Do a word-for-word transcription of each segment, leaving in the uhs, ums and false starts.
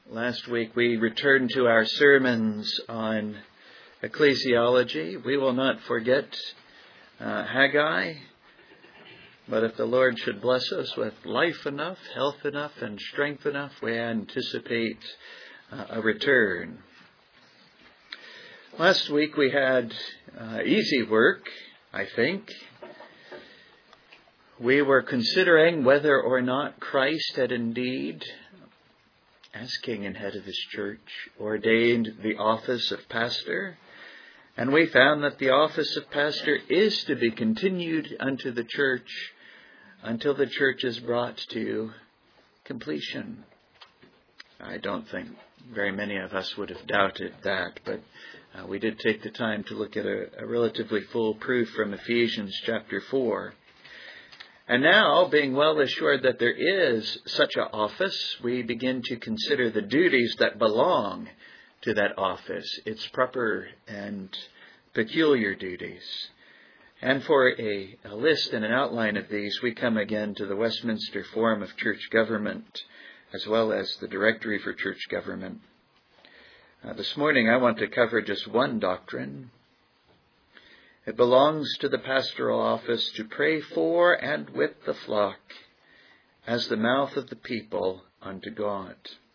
Last week we returned to our sermons on ecclesiology. We will not forget uh, Haggai, but if the Lord should bless us with life enough, health enough, and strength enough, we anticipate uh, a return. Last week we had uh, easy work, I think. We were considering whether or not Christ had indeed, as king and head of his church, ordained the office of pastor. And we found that the office of pastor is to be continued unto the church until the church is brought to completion. I don't think very many of us would have doubted that, but uh, we did take the time to look at a, a relatively full proof from Ephesians chapter four. And now, being well assured that there is such an office, we begin to consider the duties that belong to that office, its proper and peculiar duties. And for a, a list and an outline of these, we come again to the Westminster Form of Church Government, as well as the Directory for Church Government. Uh, this morning I want to cover just one doctrine. It belongs to the pastoral office to pray for and with the flock as the mouth of the people unto God.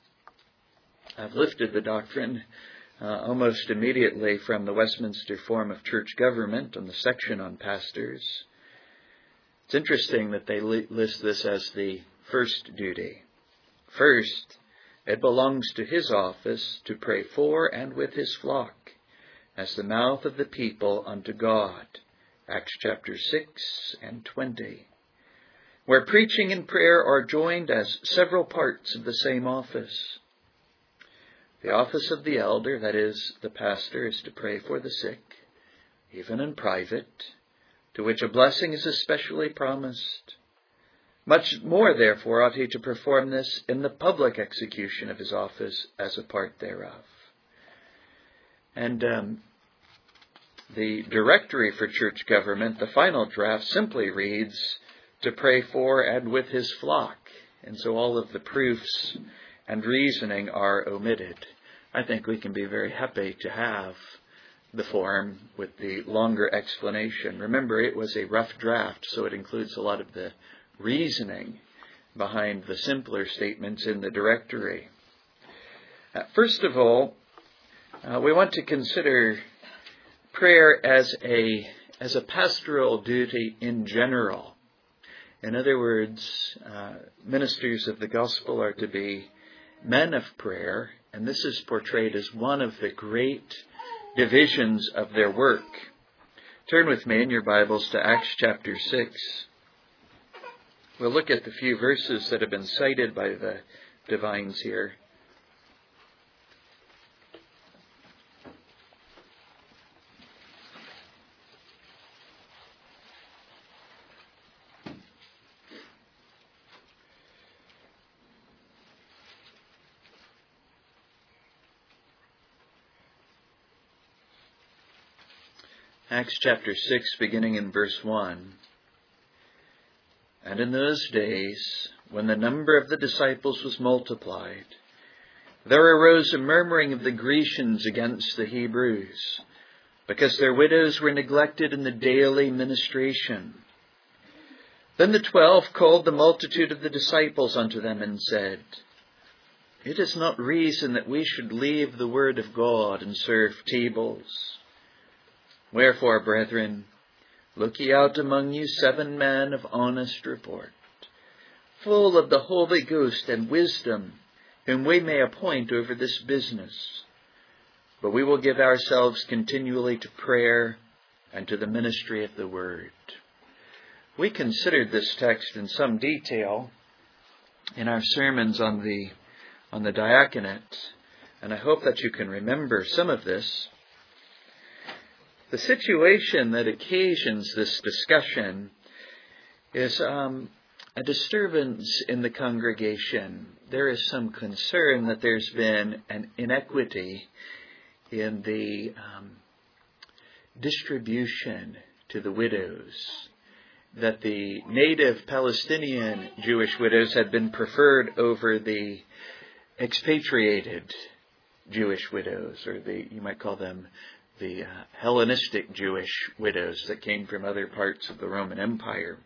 I've lifted the doctrine uh, almost immediately from the Westminster Form of Church Government on the section on pastors. It's interesting that they li- list this as the first duty. First, it belongs to his office to pray for and with his flock as the mouth of the people unto God. Acts chapter six and twenty. Where preaching and prayer are joined as several parts of the same office. The office of the elder, that is, the pastor, is to pray for the sick, even in private, to which a blessing is especially promised. Much more, therefore, ought he to perform this in the public execution of his office as a part thereof. And um, the Directory for Church Government, the final draft, simply reads, to pray for and with his flock. And so all of the proofs and reasoning are omitted. I think we can be very happy to have the form with the longer explanation. Remember, it was a rough draft, so it includes a lot of the reasoning behind the simpler statements in the Directory. Uh, first of all, Uh, we want to consider prayer as a as a pastoral duty in general. In other words, uh, ministers of the gospel are to be men of prayer, and this is portrayed as one of the great divisions of their work. Turn with me in your Bibles to Acts chapter six. We'll look at the few verses that have been cited by the divines here. Acts chapter six, beginning in verse one. And in those days, when the number of the disciples was multiplied, there arose a murmuring of the Grecians against the Hebrews, because their widows were neglected in the daily ministration. Then the twelve called the multitude of the disciples unto them and said, It is not reason that we should leave the word of God and serve tables. Wherefore, brethren, look ye out among you seven men of honest report, full of the Holy Ghost and wisdom, whom we may appoint over this business. But we will give ourselves continually to prayer and to the ministry of the word. We considered this text in some detail in our sermons on the on the diaconate, and I hope that you can remember some of this. The situation that occasions this discussion is um, a disturbance in the congregation. There is some concern that there's been an inequity in the um, distribution to the widows, that the native Palestinian Jewish widows had been preferred over the expatriated Jewish widows, or the you might call them the uh, Hellenistic Jewish widows that came from other parts of the Roman Empire.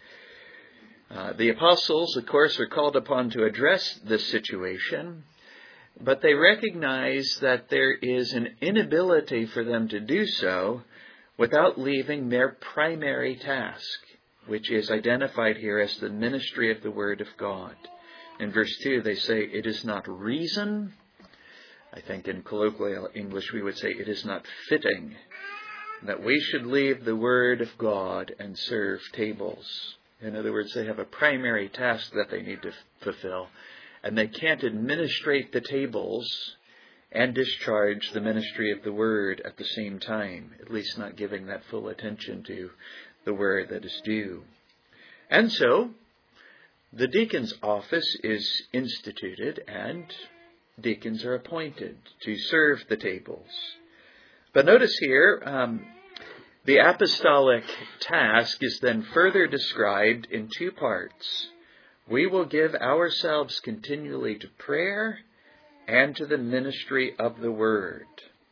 Uh, the apostles, of course, are called upon to address this situation, but they recognize that there is an inability for them to do so without leaving their primary task, which is identified here as the ministry of the Word of God. In verse two, they say, "It is not reason." I think in colloquial English we would say, "It is not fitting that we should leave the Word of God and serve tables." In other words, they have a primary task that they need to fulfill, and they can't administrate the tables and discharge the ministry of the Word at the same time, at least not giving that full attention to the Word that is due. And so, the deacon's office is instituted, and deacons are appointed to serve the tables. But notice here, um, the apostolic task is then further described in two parts. We will give ourselves continually to prayer and to the ministry of the Word.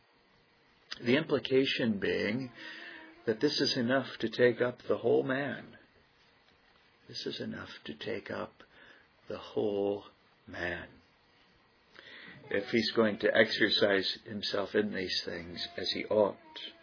The implication being that this is enough to take up the whole man. This is enough to take up the whole man, if he's going to exercise himself in these things as he ought.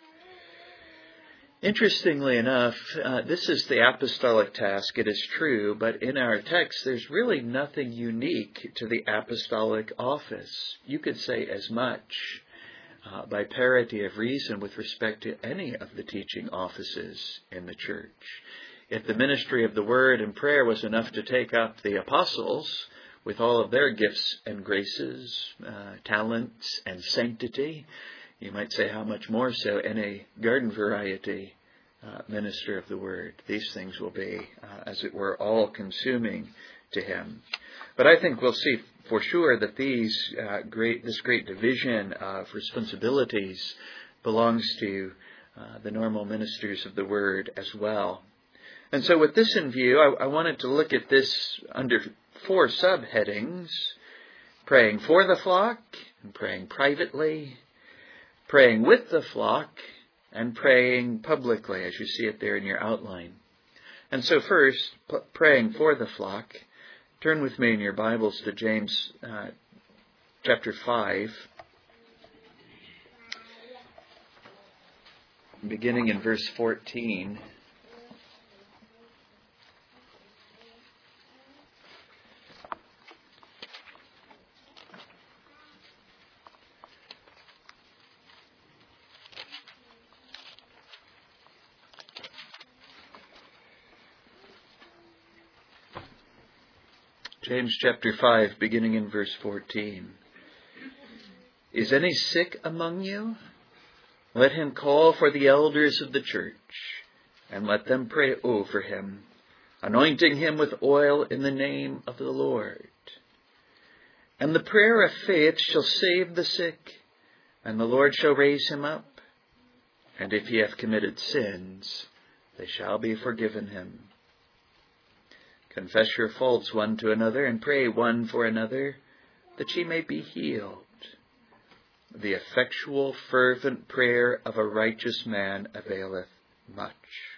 Interestingly enough, uh, this is the apostolic task, it is true, but in our text there's really nothing unique to the apostolic office. You could say as much uh, by parity of reason with respect to any of the teaching offices in the church. If the ministry of the Word and prayer was enough to take up the apostles with all of their gifts and graces, uh, talents and sanctity, you might say how much more so any garden variety uh, minister of the Word. These things will be, uh, as it were, all-consuming to him. But I think we'll see for sure that these uh, great, this great division of responsibilities belongs to uh, the normal ministers of the Word as well. And so with this in view, I, I wanted to look at this under four subheadings: praying for the flock, and praying privately, praying with the flock, and praying publicly, as you see it there in your outline. And so first, p- praying for the flock. Turn with me in your Bibles to James uh, chapter five, beginning in verse fourteen. James chapter five, beginning in verse fourteen. Is any sick among you? Let him call for the elders of the church, and let them pray over him, anointing him with oil in the name of the Lord. And the prayer of faith shall save the sick, and the Lord shall raise him up. And if he hath committed sins, they shall be forgiven him. Confess your faults one to another, and pray one for another, that ye may be healed. The effectual, fervent prayer of a righteous man availeth much.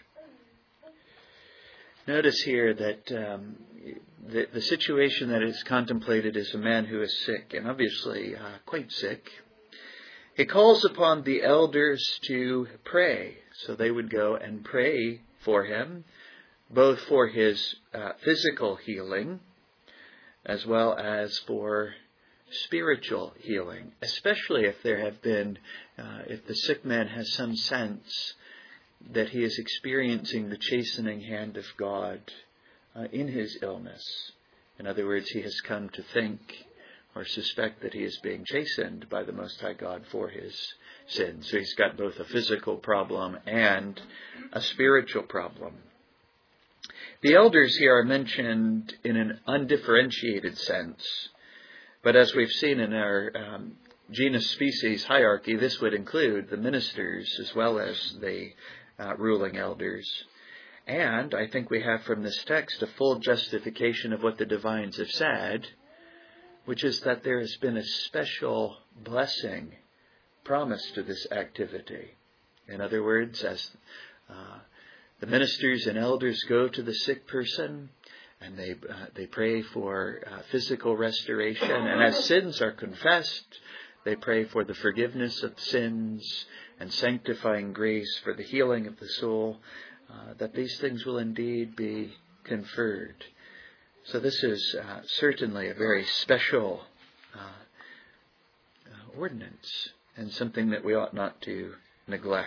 Notice here that um, the, the situation that is contemplated is a man who is sick, and obviously uh, quite sick. He calls upon the elders to pray, so they would go and pray for him, both for his uh, physical healing as well as for spiritual healing, especially if there have been, uh, if the sick man has some sense that he is experiencing the chastening hand of God uh, in his illness. In other words, he has come to think or suspect that he is being chastened by the Most High God for his sins. So he's got both a physical problem and a spiritual problem. The elders here are mentioned in an undifferentiated sense, but as we've seen in our um, genus-species hierarchy, this would include the ministers as well as the uh, ruling elders. And I think we have from this text a full justification of what the divines have said, which is that there has been a special blessing promised to this activity. In other words, as uh, the ministers and elders go to the sick person and they uh, they pray for uh, physical restoration, and as sins are confessed, they pray for the forgiveness of sins and sanctifying grace for the healing of the soul, uh, that these things will indeed be conferred. So this is uh, certainly a very special uh, uh, ordinance, and something that we ought not to neglect.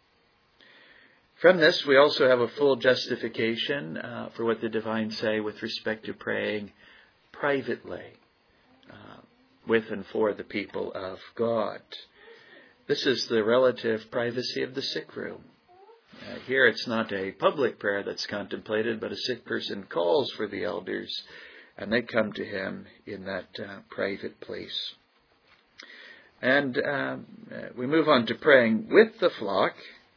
From this, we also have a full justification uh, for what the divines say with respect to praying privately uh, with and for the people of God. This is the relative privacy of the sick room. Uh, here it's not a public prayer that's contemplated, but a sick person calls for the elders, and they come to him in that uh, private place. And um, we move on to praying with the flock.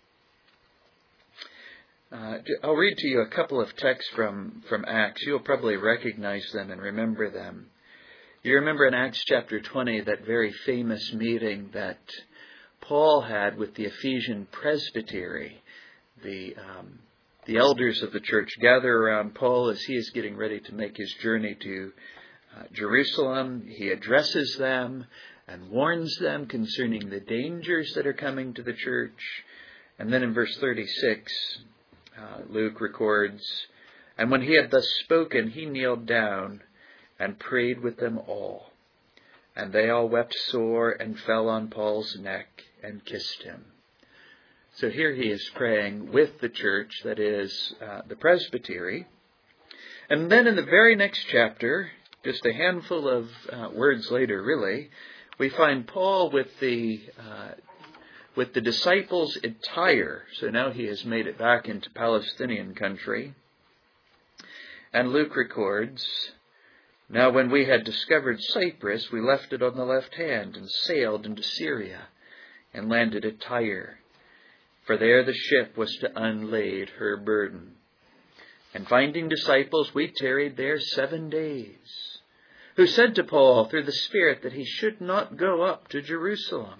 Uh, I'll read to you a couple of texts from, from Acts. You'll probably recognize them and remember them. You remember in Acts chapter twenty that very famous meeting that Paul had with the Ephesian presbytery. The um, the elders of the church gather around Paul as he is getting ready to make his journey to uh, Jerusalem. He addresses them and warns them concerning the dangers that are coming to the church. And then in verse thirty-six, uh, Luke records, "And when he had thus spoken, he kneeled down and prayed with them all. And they all wept sore and fell on Paul's neck and kissed him." So here he is praying with the church, that is, uh, the presbytery. And then in the very next chapter, just a handful of uh, words later, really, we find Paul with the uh, with the disciples at Tyre. So now he has made it back into Palestinian country. And Luke records, "Now when we had discovered Cyprus, we left it on the left hand and sailed into Syria and landed at Tyre. For there the ship was to unlade her burden. And finding disciples, we tarried there seven days, who said to Paul through the Spirit that he should not go up to Jerusalem.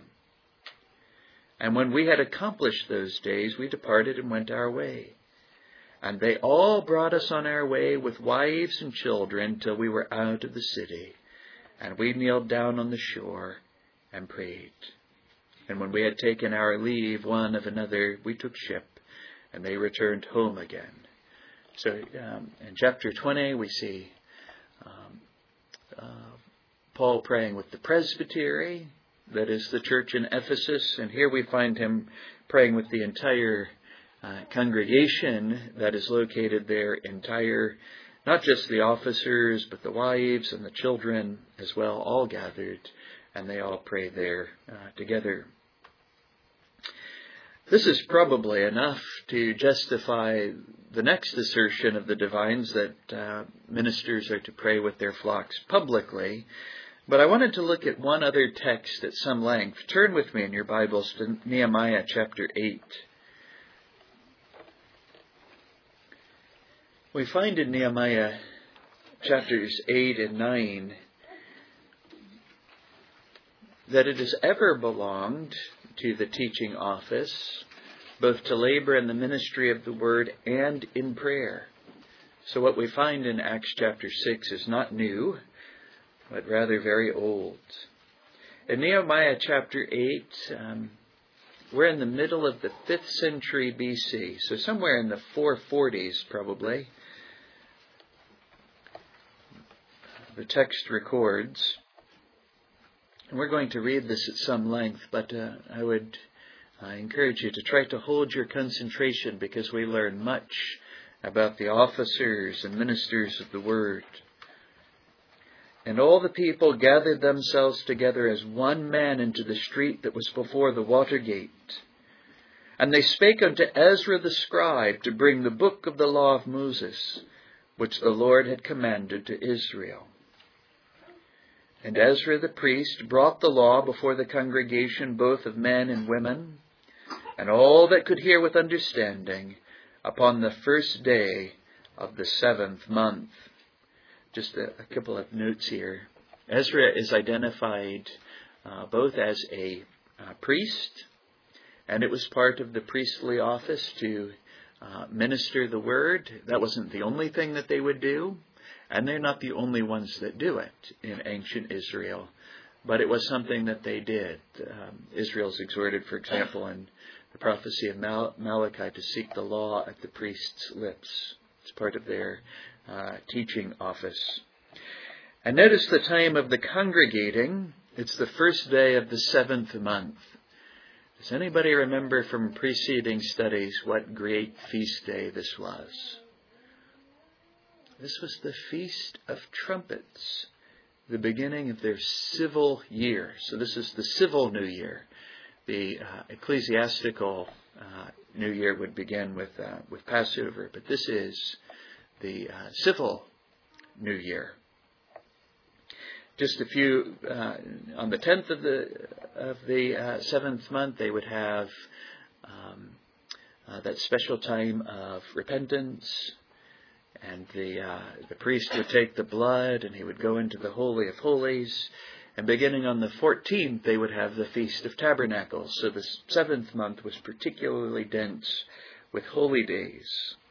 And when we had accomplished those days, we departed and went our way. And they all brought us on our way with wives and children till we were out of the city. And we kneeled down on the shore and prayed. And when we had taken our leave one of another, we took ship, and they returned home again." So um, in chapter twenty, we see um, uh, Paul praying with the presbytery, that is the church in Ephesus. And here we find him praying with the entire uh, congregation that is located there in Tyre. Not just the officers, but the wives and the children as well, all gathered. And they all pray there uh, together. This is probably enough to justify the next assertion of the divines that uh, ministers are to pray with their flocks publicly. But I wanted to look at one other text at some length. Turn with me in your Bibles to Nehemiah chapter eight. We find in Nehemiah chapters eight and nine that it has ever belonged to the teaching office, both to labor in the ministry of the word and in prayer. So what we find in Acts chapter six is not new, but rather very old. In Nehemiah chapter eight, um, we're in the middle of the fifth century B C, so somewhere in the four forties probably. The text records, and we're going to read this at some length, but uh, I would uh, encourage you to try to hold your concentration, because we learn much about the officers and ministers of the word. "And all the people gathered themselves together as one man into the street that was before the water gate. And they spake unto Ezra the scribe to bring the book of the law of Moses, which the Lord had commanded to Israel. And Ezra the priest brought the law before the congregation, both of men and women, and all that could hear with understanding, upon the first day of the seventh month." Just a, a couple of notes here. Ezra is identified uh, both as a uh, priest, and it was part of the priestly office to uh, minister the word. That wasn't the only thing that they would do, and they're not the only ones that do it in ancient Israel, but it was something that they did. Um, Israel's exhorted, for example, in the prophecy of Mal- Malachi to seek the law at the priest's lips. It's part of their uh, teaching office. And notice the time of the congregating. It's the first day of the seventh month. Does anybody remember from preceding studies what great feast day this was? This was the Feast of Trumpets, the beginning of their civil year. So this is the civil New Year. The uh, ecclesiastical uh, New Year would begin with uh, with Passover, but this is the uh, civil New Year. Just a few uh, on the tenth of the of the uh, seventh month, they would have um, uh, that special time of repentance, and the uh, the priest would take the blood and he would go into the Holy of Holies. And beginning on the fourteenth, they would have the Feast of Tabernacles. So the seventh month was particularly dense with holy days.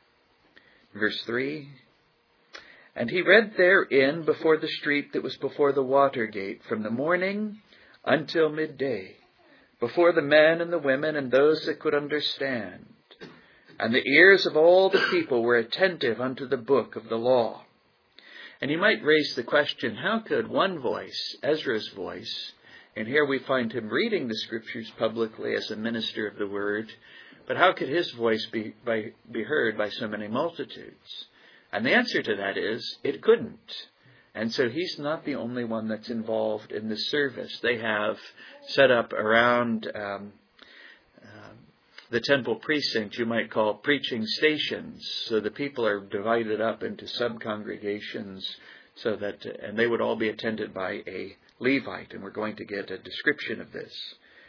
Verse three. And he read therein before the street that was before the water gate, from the morning until midday, before the men and the women and those that could understand. And the ears of all the people were attentive unto the book of the law. And you might raise the question, how could one voice, Ezra's voice, and here we find him reading the scriptures publicly as a minister of the word, but how could his voice be, by, be heard by so many multitudes? And the answer to that is, it couldn't. And so he's not the only one that's involved in this service. They have set up around um, uh, the temple precinct, you might call preaching stations. So the people are divided up into sub-congregations, so that, and they would all be attended by a Levite. And we're going to get a description of this.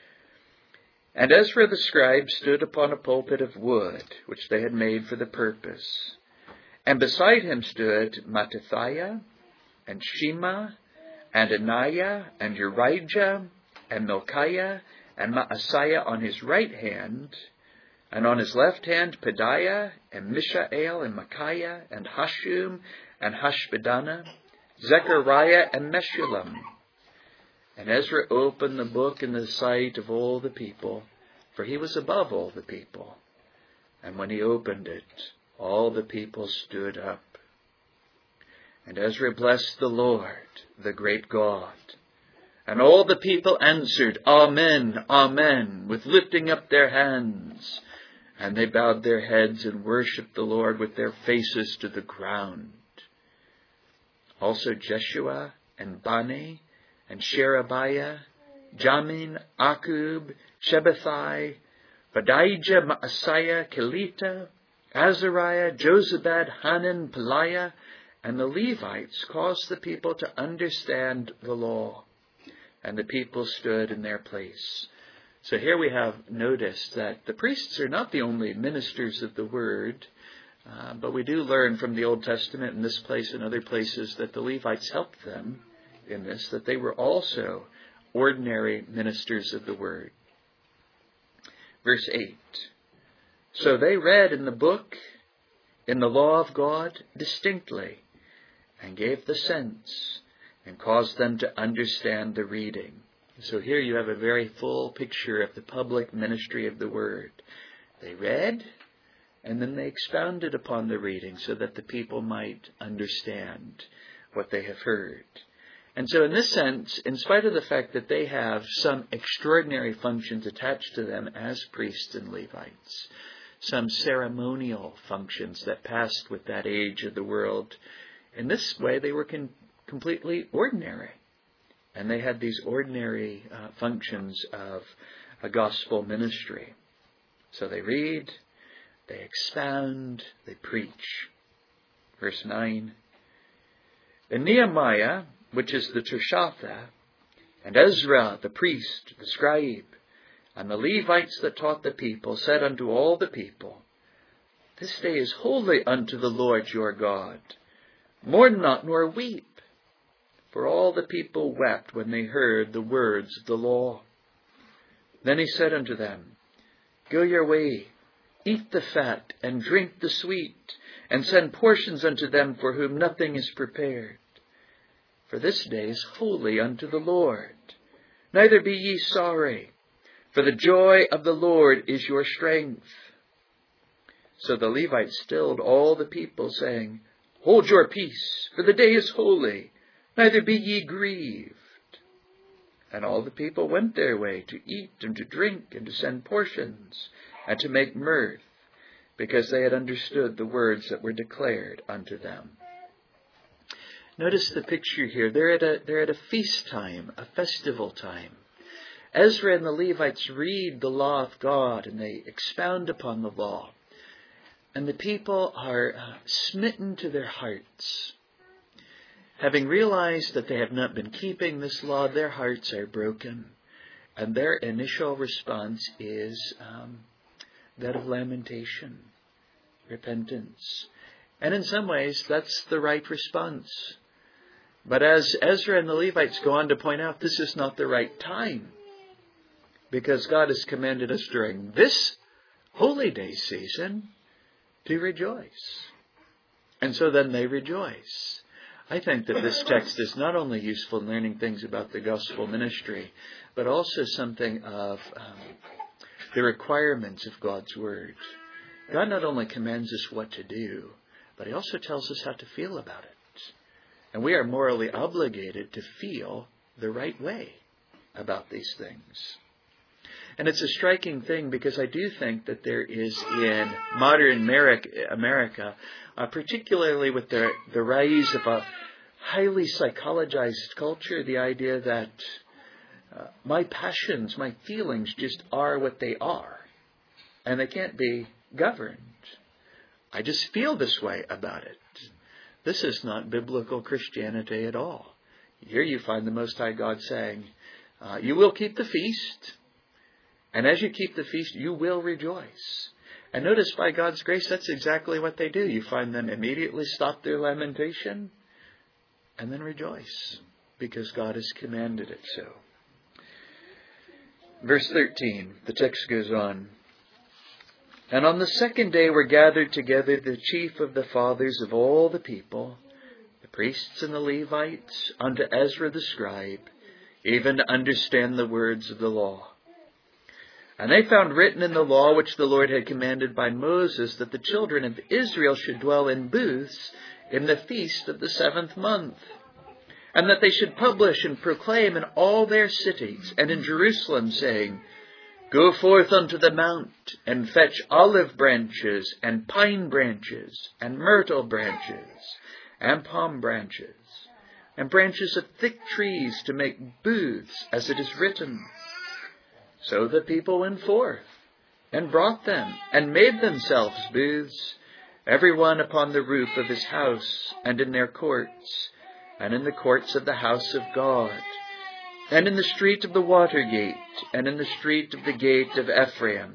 And Ezra the scribe stood upon a pulpit of wood, which they had made for the purpose. And beside him stood Mattithiah, and Shema, and Ananiah, and Urijah, and Milkiah, and Maaseiah on his right hand, and on his left hand Pedaiah, and Mishael, and Micaiah, and Hashum, and Hashbaddanah, Zechariah, and Meshullam. And Ezra opened the book in the sight of all the people, for he was above all the people. And when he opened it, all the people stood up. And Ezra blessed the Lord, the great God. And all the people answered, Amen, Amen, with lifting up their hands. And they bowed their heads and worshipped the Lord with their faces to the ground. Also Jeshua and Bani and Sherebiah, Jamin, Akub, Shabbathai, Badijah, Maaseiah, Kelita, Azariah, Jozabad, Hanan, Peliah, and the Levites caused the people to understand the law. And the people stood in their place. So here we have noticed that the priests are not the only ministers of the word, uh, but we do learn from the Old Testament in this place and other places that the Levites helped them in this, that they were also ordinary ministers of the word. Verse eight. So they read in the book, in the law of God, distinctly, and gave the sense, and caused them to understand the reading. So here you have a very full picture of the public ministry of the word. They read, and then they expounded upon the reading so that the people might understand what they have heard. And so in this sense, in spite of the fact that they have some extraordinary functions attached to them as priests and Levites, some ceremonial functions that passed with that age of the world, in this way they were con- completely ordinary. And they had these ordinary uh, functions of a gospel ministry. So they read, they expound, they preach. Verse nine. And Nehemiah, which is the Tirshatha, and Ezra, the priest, the scribe, and the Levites that taught the people, said unto all the people, This day is holy unto the Lord your God. Mourn not nor weep. For all the people wept when they heard the words of the law. Then he said unto them, Go your way, eat the fat, and drink the sweet, and send portions unto them for whom nothing is prepared. For this day is holy unto the Lord. Neither be ye sorry, for the joy of the Lord is your strength. So the Levites stilled all the people, saying, Hold your peace, for the day is holy, neither be ye grieved. And all the people went their way to eat and to drink and to send portions and to make mirth, because they had understood the words that were declared unto them. Notice the picture here. They're at a, they're at a feast time, a festival time. Ezra and the Levites read the law of God and they expound upon the law. And the people are uh, smitten to their hearts. Having realized that they have not been keeping this law, their hearts are broken. And their initial response is um, that of lamentation, repentance. And in some ways, that's the right response. But as Ezra and the Levites go on to point out, this is not the right time. Because God has commanded us during this holy day season to rejoice. And so then they rejoice. I think that this text is not only useful in learning things about the gospel ministry, but also something of um, the requirements of God's word. God not only commands us what to do, but he also tells us how to feel about it. And we are morally obligated to feel the right way about these things. And it's a striking thing because I do think that there is in modern America, uh, particularly with the, the rise of a highly psychologized culture, the idea that uh, my passions, my feelings just are what they are. And they can't be governed. I just feel this way about it. This is not biblical Christianity at all. Here you find the Most High God saying, uh, you will keep the feast. And as you keep the feast, you will rejoice. And notice by God's grace, that's exactly what they do. You find them immediately stop their lamentation and then rejoice because God has commanded it so. Verse thirteen, the text goes on. And on the second day were gathered together the chief of the fathers of all the people, the priests and the Levites, unto Ezra the scribe, even to understand the words of the law. And they found written in the law which the Lord had commanded by Moses that the children of Israel should dwell in booths in the feast of the seventh month, and that they should publish and proclaim in all their cities and in Jerusalem, saying, Go forth unto the mount, and fetch olive branches, and pine branches, and myrtle branches, and palm branches, and branches of thick trees to make booths, as it is written. So the people went forth, and brought them, and made themselves booths, every one upon the roof of his house, and in their courts, and in the courts of the house of God, and in the street of the water gate, and in the street of the gate of Ephraim.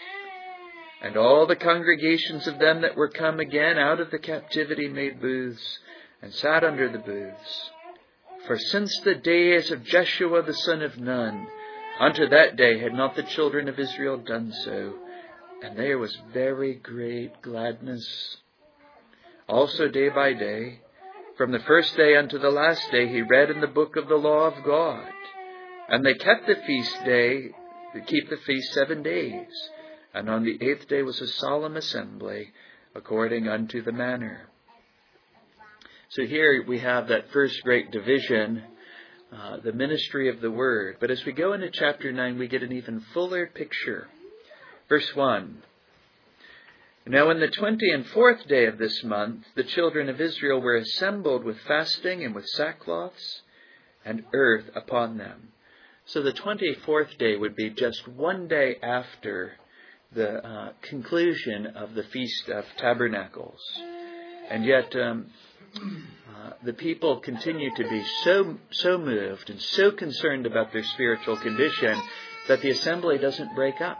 And all the congregations of them that were come again out of the captivity made booths, and sat under the booths. For since the days of Jeshua the son of Nun, unto that day had not the children of Israel done so, and there was very great gladness. Also day by day, from the first day unto the last day, he read in the book of the law of God. And they kept the feast day, they keep the feast seven days. And on the eighth day was a solemn assembly, according unto the manner. So here we have that first great division, uh, the ministry of the word. But as we go into chapter nine, we get an even fuller picture. Verse one. Now in the twenty and fourth day of this month, the children of Israel were assembled with fasting and with sackcloths and earth upon them. So the twenty-fourth day would be just one day after the uh, conclusion of the Feast of Tabernacles. And yet um, uh, the people continue to be so, so moved and so concerned about their spiritual condition that the assembly doesn't break up.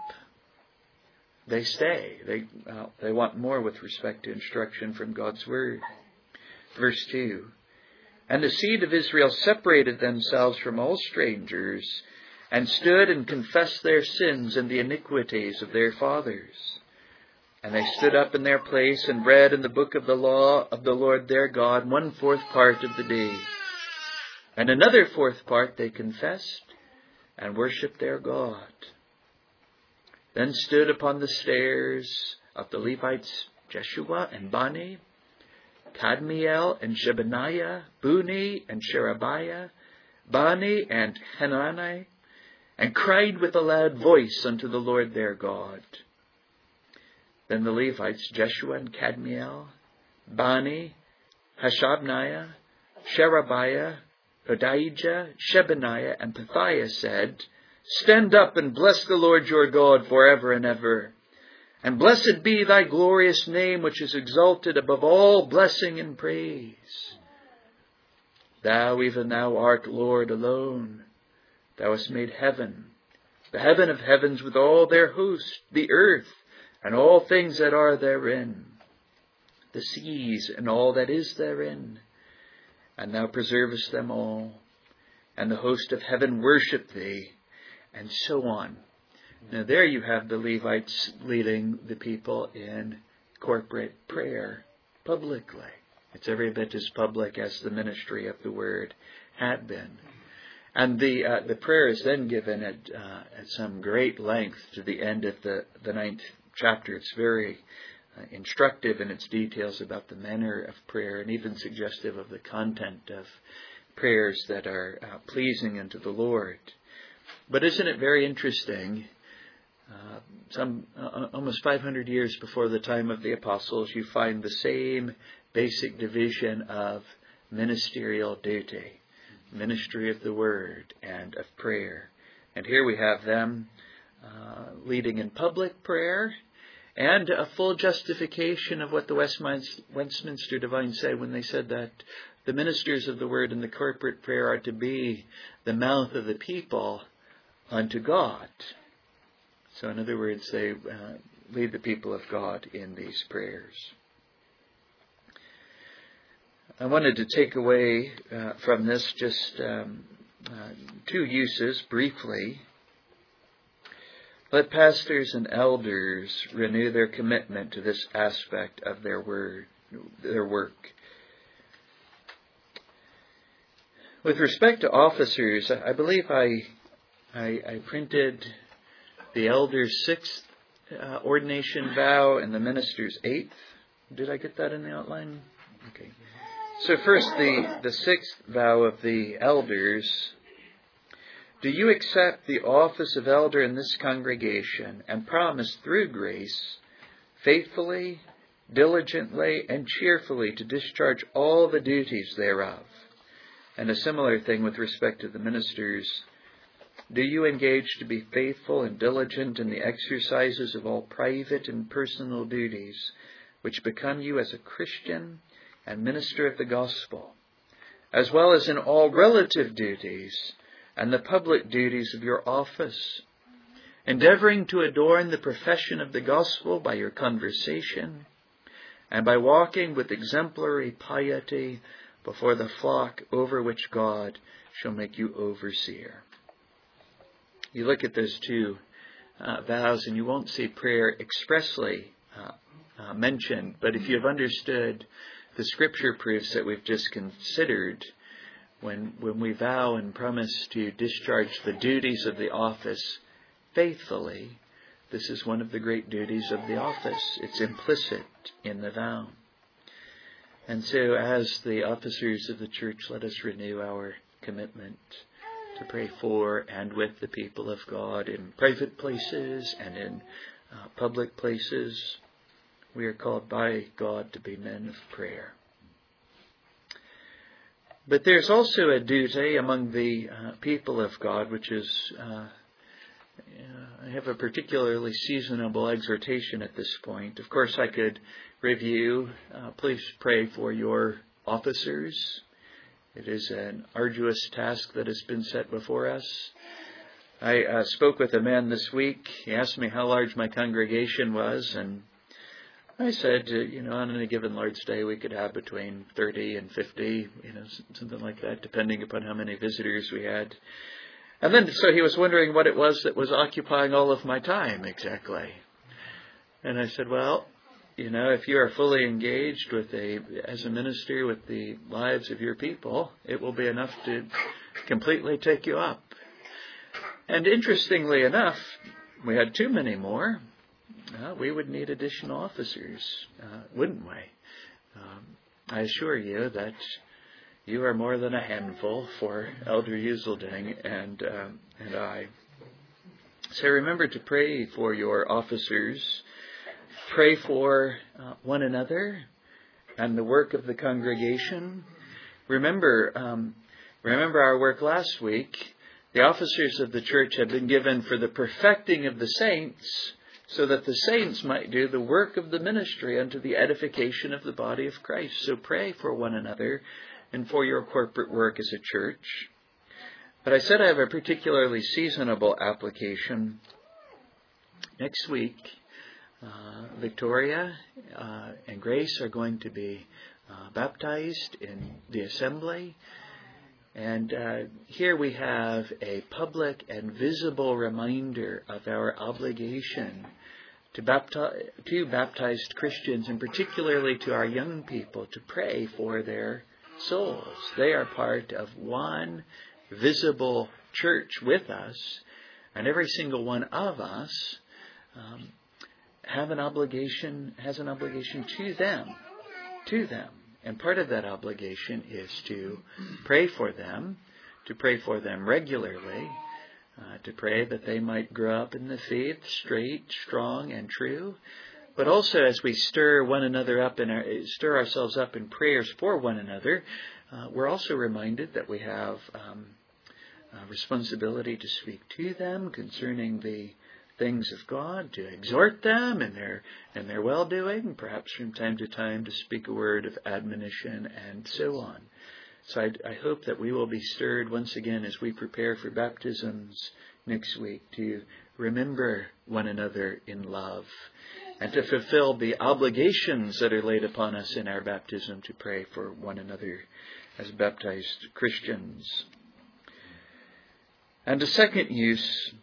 They stay. They uh, they want more with respect to instruction from God's Word. Verse two. And the seed of Israel separated themselves from all strangers, and stood and confessed their sins and the iniquities of their fathers. And they stood up in their place and read in the book of the law of the Lord their God one fourth part of the day. And another fourth part they confessed and worshipped their God. Then stood upon the stairs of the Levites Jeshua and Bani, Kadmiel and Shebaniah, Buni and Sherebiah, Bani and Hanani, and cried with a loud voice unto the Lord their God. Then the Levites, Jeshua and Kadmiel, Bani, Hashabniah, Sherebiah, Hodijah, Shebaniah, and Pethiah said, Stand up and bless the Lord your God forever and ever. And blessed be thy glorious name, which is exalted above all blessing and praise. Thou, even thou, art Lord alone. Thou hast made heaven, the heaven of heavens with all their host, the earth, and all things that are therein, the seas, and all that is therein. And thou preservest them all, and the host of heaven worship thee, and so on. Now there you have the Levites leading the people in corporate prayer publicly. It's every bit as public as the ministry of the word had been. And the uh, the prayer is then given at uh, at some great length to the end of the, the ninth chapter. It's very uh, instructive in its details about the manner of prayer, and even suggestive of the content of prayers that are uh, pleasing unto the Lord. But isn't it very interesting? Uh, some uh, almost five hundred years before the time of the apostles, you find the same basic division of ministerial duty, ministry of the word and of prayer. And here we have them uh, leading in public prayer, and a full justification of what the Westminster, Westminster Divines said when they said that the ministers of the word in the corporate prayer are to be the mouth of the people unto God. So in other words, they uh, lead the people of God in these prayers. I wanted to take away uh, from this just um, uh, two uses briefly. Let pastors and elders renew their commitment to this aspect of their word, their work. With respect to officers, I believe I I, I printed the elder's sixth uh, ordination vow and the minister's eighth. Did I get that in the outline? Okay. So first, the, the sixth vow of the elders. Do you accept the office of elder in this congregation and promise through grace faithfully, diligently, and cheerfully to discharge all the duties thereof? And a similar thing with respect to the ministers. Do you engage to be faithful and diligent in the exercises of all private and personal duties which become you as a Christian and minister of the gospel, as well as in all relative duties and the public duties of your office, endeavoring to adorn the profession of the gospel by your conversation and by walking with exemplary piety before the flock over which God shall make you overseer? You look at those two uh, vows and you won't see prayer expressly uh, uh, mentioned, but if you've understood the scripture proofs that we've just considered, when when we vow and promise to discharge the duties of the office faithfully, this is one of the great duties of the office. It's implicit in the vow. And so as the officers of the church, let us renew our commitment to pray for and with the people of God in private places and in uh, public places. We are called by God to be men of prayer. But there's also a duty among the uh, people of God, which is, uh, I have a particularly seasonable exhortation at this point. Of course, I could review. Uh, please pray for your officers. It is an arduous task that has been set before us. I uh, spoke with a man this week. He asked me how large my congregation was, and I said, uh, you know, on any given Lord's Day, we could have between thirty and fifty, you know, something like that, depending upon how many visitors we had. And then, so he was wondering what it was that was occupying all of my time exactly. And I said, well, you know, if you are fully engaged with a, as a minister with the lives of your people, it will be enough to completely take you up. And interestingly enough, we had too many more. Uh, we would need additional officers, uh, wouldn't we? Um, I assure you that you are more than a handful for Elder Uselding and um, and I. So remember to pray for your officers. Pray for uh, one another and the work of the congregation. Remember, um, remember our work last week. The officers of the church had been given for the perfecting of the saints, so that the saints might do the work of the ministry unto the edification of the body of Christ. So pray for one another and for your corporate work as a church. But I said I have a particularly seasonable application. Next week, uh, Victoria uh, and Grace are going to be uh, baptized in the assembly. And uh, here we have a public and visible reminder of our obligation to, baptize, to baptized Christians, and particularly to our young people, to pray for their souls. They are part of one visible church with us, and every single one of us um, have an obligation, has an obligation to them, to them. And part of that obligation is to pray for them, to pray for them regularly, uh, to pray that they might grow up in the faith, straight, strong, and true. But also, as we stir one another up and stir ourselves up in prayers for one another, uh, we're also reminded that we have um, a responsibility to speak to them concerning the things of God, to exhort them in their in their well-doing, perhaps from time to time to speak a word of admonition, and so on. So I, I hope that we will be stirred once again as we prepare for baptisms next week to remember one another in love and to fulfill the obligations that are laid upon us in our baptism to pray for one another as baptized Christians. And a second use,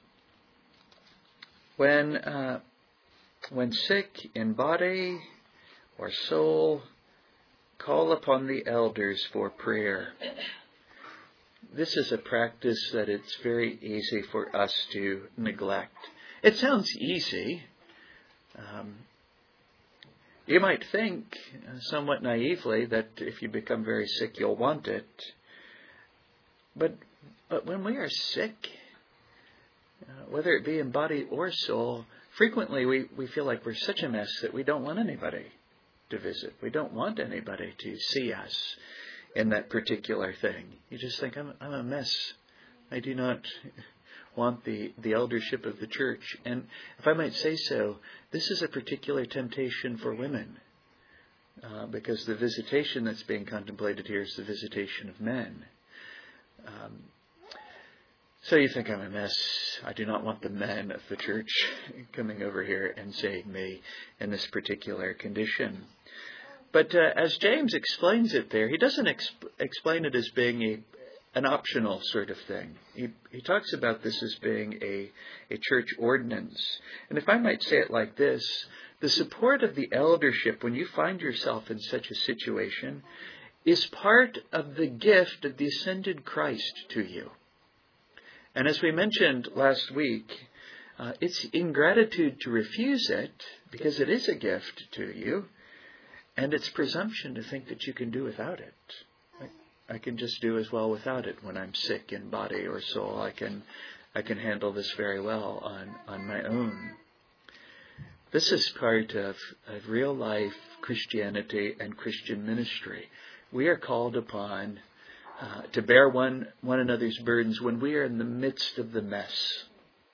When uh, when sick in body or soul, call upon the elders for prayer. This is a practice that it's very easy for us to neglect. It sounds easy. Um, you might think, uh, somewhat naively, that if you become very sick, you'll want it. But but when we are sick, Uh, whether it be in body or soul, frequently we, we feel like we're such a mess that we don't want anybody to visit. We don't want anybody to see us in that particular thing. You just think, I'm, I'm a mess. I do not want the, the eldership of the church. And if I might say so, this is a particular temptation for women, uh, because the visitation that's being contemplated here is the visitation of men. Um, So you think, I'm a mess. I do not want the men of the church coming over here and seeing me in this particular condition. But uh, as James explains it there, he doesn't exp- explain it as being a, an optional sort of thing. He, he talks about this as being a, a church ordinance. And if I might say it like this, the support of the eldership when you find yourself in such a situation is part of the gift of the ascended Christ to you. And as we mentioned last week, uh, it's ingratitude to refuse it, because it is a gift to you, and it's presumption to think that you can do without it. I, I can just do as well without it when I'm sick in body or soul. I can I can handle this very well on, on my own. This is part of, of real life Christianity and Christian ministry. We are called upon Uh, to bear one, one another's burdens when we are in the midst of the mess.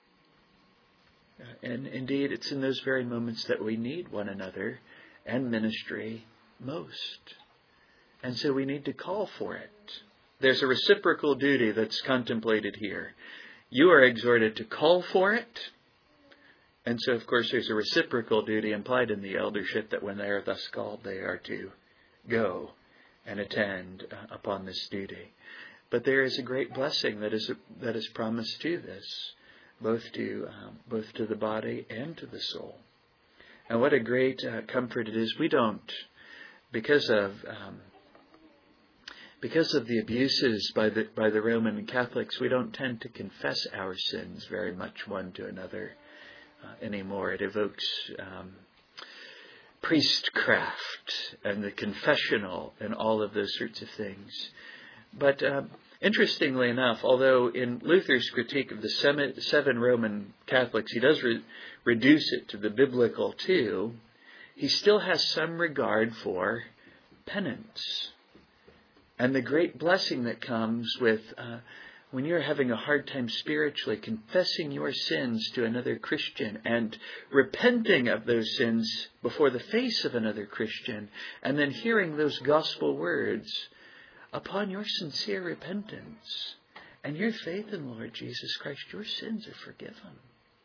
Uh, and indeed, it's in those very moments that we need one another and ministry most. And so we need to call for it. There's a reciprocal duty that's contemplated here. You are exhorted to call for it, And so, of course, there's a reciprocal duty implied in the eldership that when they are thus called, they are to go and attend uh, upon this duty. But there is a great blessing that is that is promised to this, both to um, both to the body and to the soul. And what a great uh, comfort it is. We don't, because of um, because of the abuses by the by the Roman Catholics, we don't tend to confess our sins very much one to another uh, anymore. It evokes um, priestcraft and the confessional and all of those sorts of things. But um, interestingly enough, although in Luther's critique of the seven Roman Catholics, he does re- reduce it to the biblical too, he still has some regard for penance and the great blessing that comes with uh, when you're having a hard time spiritually, confessing your sins to another Christian and repenting of those sins before the face of another Christian, and then hearing those gospel words, upon your sincere repentance and your faith in Lord Jesus Christ, your sins are forgiven.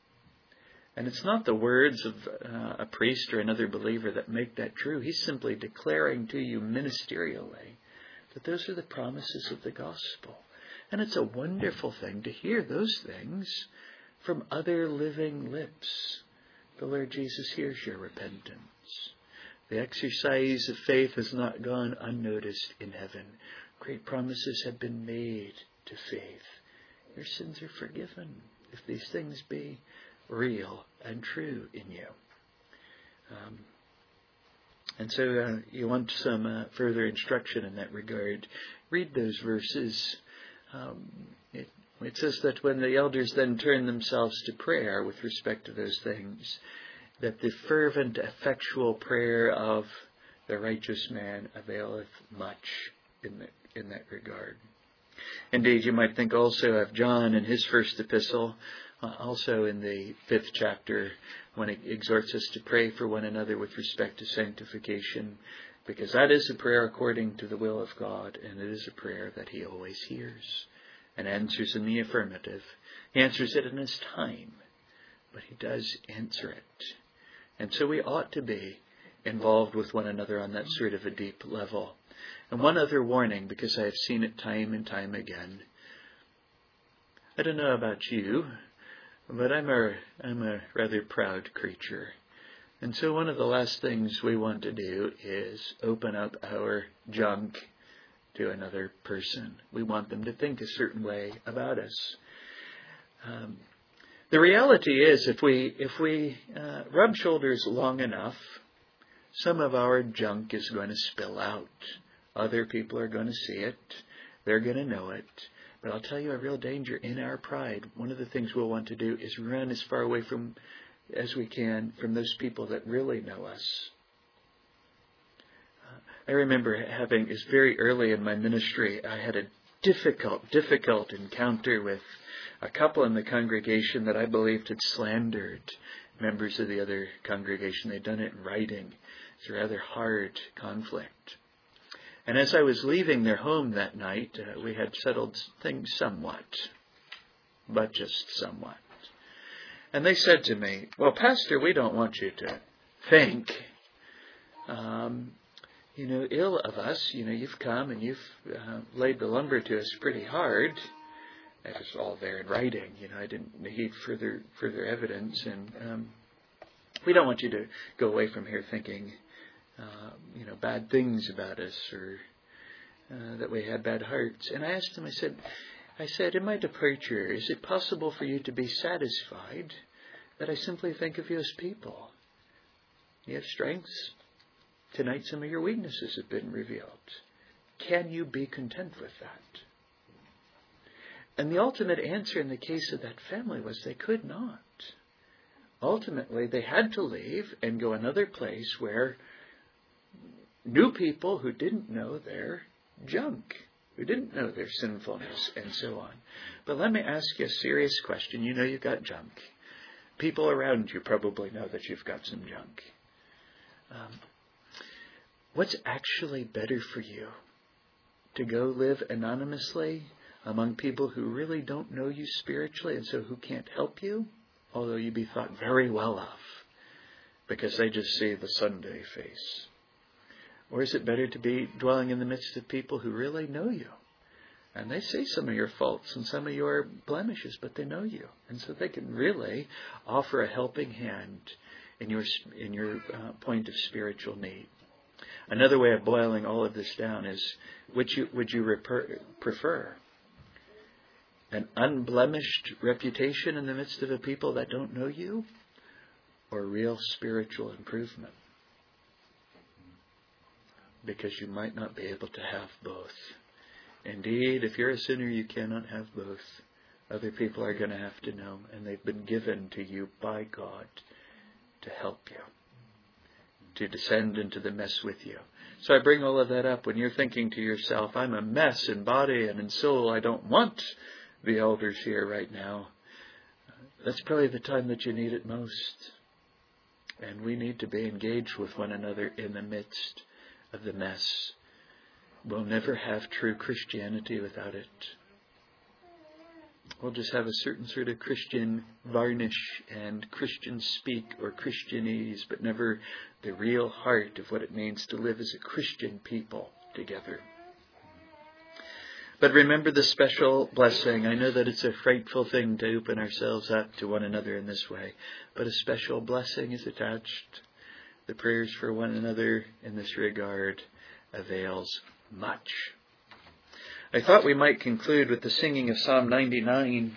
And it's not the words of uh, a priest or another believer that make that true. He's simply declaring to you ministerially that those are the promises of the gospel. And it's a wonderful thing to hear those things from other living lips. The Lord Jesus hears your repentance. The exercise of faith has not gone unnoticed in heaven. Great promises have been made to faith. Your sins are forgiven if these things be real and true in you. Um, and so uh, you want some uh, further instruction in that regard. Read those verses. Um, it, it says that when the elders then turn themselves to prayer with respect to those things, that the fervent, effectual prayer of the righteous man availeth much in, the, in that regard. Indeed, you might think also of John in his first epistle, uh, also in the fifth chapter, when he exhorts us to pray for one another with respect to sanctification, because that is a prayer according to the will of God, and it is a prayer that he always hears and answers in the affirmative. He answers it in his time, but he does answer it. And so we ought to be involved with one another on that sort of a deep level. And one other warning, because I have seen it time and time again. I don't know about you, but I'm a, I'm a rather proud creature. And so one of the last things we want to do is open up our junk to another person. We want them to think a certain way about us. Um, The reality is, if we if we uh, rub shoulders long enough, some of our junk is going to spill out. Other people are going to see it. They're going to know it. But I'll tell you a real danger in our pride. One of the things we'll want to do is run as far away from as we can from those people that really know us. Uh, I remember having, it's very early in my ministry, I had a difficult, difficult encounter with a couple in the congregation that I believed had slandered members of the other congregation. They'd done it in writing. It's a rather hard conflict. And as I was leaving their home that night, uh, we had settled things somewhat, but just somewhat. And they said to me, well, Pastor, we don't want you to think, um, you know, ill of us. You know, you've come and you've uh, laid the lumber to us pretty hard. It was all there in writing. You know, I didn't need further further evidence, and um, we don't want you to go away from here thinking, uh, you know, bad things about us or uh, that we had bad hearts. And I asked him. I said, I said, in my departure, is it possible for you to be satisfied that I simply think of you as people? You have strengths. Tonight, some of your weaknesses have been revealed. Can you be content with that? And the ultimate answer in the case of that family was they could not. Ultimately, they had to leave and go another place where new people who didn't know their junk, who didn't know their sinfulness, and so on. But let me ask you a serious question. You know you've got junk. People around you probably know that you've got some junk. Um, what's actually better for you? To go live anonymously among people who really don't know you spiritually and so who can't help you? although you be thought very well of, because they just see the Sunday face? Or is it better to be dwelling in the midst of people who really know you? And they see some of your faults and some of your blemishes, but they know you. And so they can really offer a helping hand in your in your uh, point of spiritual need. Another way of boiling all of this down is, would you, would you reper- prefer an unblemished reputation in the midst of a people that don't know you, or real spiritual improvement? Because you might not be able to have both. Indeed, if you're a sinner, you cannot have both. Other people are going to have to know, and they've been given to you by God to help you, to descend into the mess with you. So I bring all of that up when you're thinking to yourself, I'm a mess in body and in soul. I don't want the elders here right now. That's probably the time that you need it most. And we need to be engaged with one another in the midst of the mess. We'll never have true Christianity without it. We'll just have a certain sort of Christian varnish and Christian speak or Christianese, but never the real heart of what it means to live as a Christian people together. But remember the special blessing. I know that it's a frightful thing to open ourselves up to one another in this way, but a special blessing is attached. The prayers for one another in this regard avails much. I thought we might conclude with the singing of Psalm ninety-nine.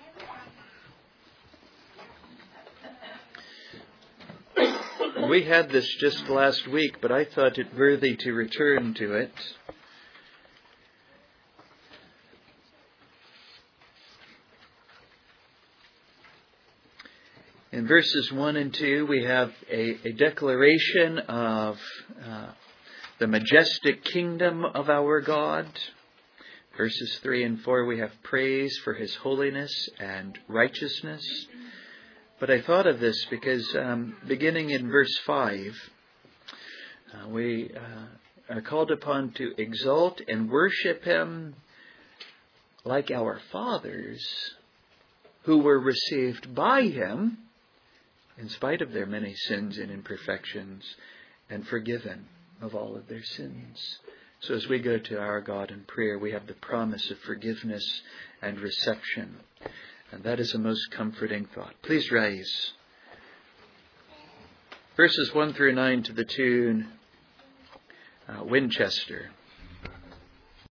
We had this just last week, but I thought it worthy to return to it. In verses one and two, we have a, a declaration of uh, the majestic kingdom of our God. Verses three and four, we have praise for His holiness and righteousness. But I thought of this because um, beginning in verse five, uh, we uh, are called upon to exalt and worship Him like our fathers who were received by Him in spite of their many sins and imperfections, and forgiven of all of their sins. So as we go to our God in prayer, we have the promise of forgiveness and reception. And that is a most comforting thought. Please rise. Verses one through nine to the tune, uh, Winchester.